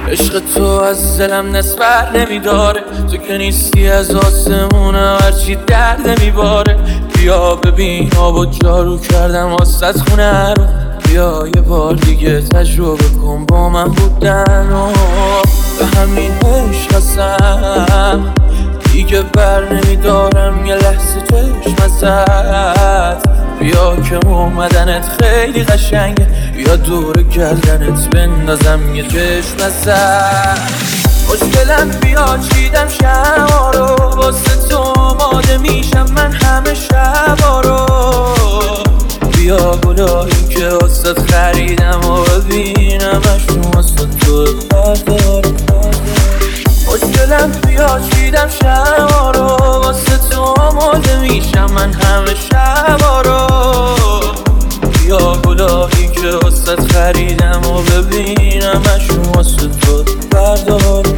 عشق تو از دلم نسبر نمیداره، تو که نیستی از آسمونم هرچی درد میباره. بیا ببین آبو جارو کردم واسط خونه رو، بیا یه بار دیگه تجربه کن با من بودن و به همین عشق هستم دیگه بر نمیدارم یه لحظه چشم ازت. بیا که اومدنت خیلی قشنگه، بیا دور گردنت بندازم یه چشم ازت. خوشگلم بیا چیدم شبا رو، واسه تو آماده میشم من همه شبا رو. بیا گلایی که واسه خریدم و ببینمشون واسه تو بردارم. خوشگلم بیا چیدم شبا رو، واسه تو آماده میشم من همه شبا رو. بیا گلایی که واسه خریدم و ببینمشون واسه تو بردارم.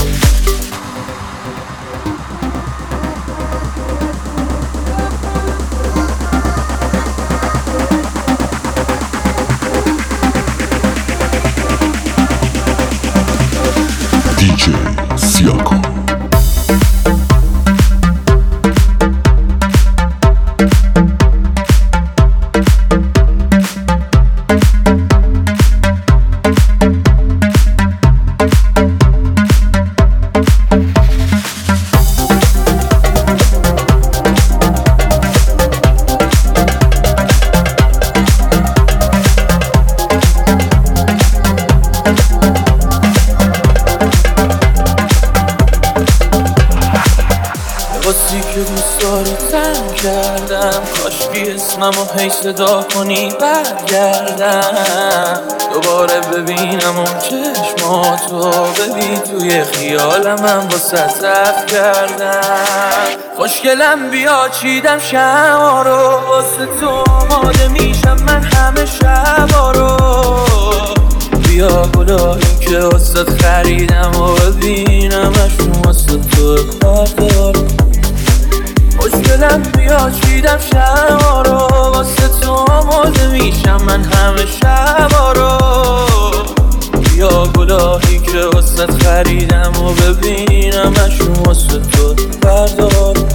DJ Siako. باسی که دوست داری تن کردم، کاشکی اسممو هی صدا کنی برگردم. دوباره ببینم اون چشماتو، ببین توی خیالم من واسه صف کردم. خوشگلم بیا چیدم شبا رو، واسه تو آماده میشم من همه شبا رو. بیا گلایی که واسه خریدم و ببینمشون واسه تو بردارم. خوشگلم بیا چیدم شبا رو، واسه تو آماده میشم من همه شبا رو. بیا گلایی که واسه خریدم و ببینمشون واسه تو بردارم.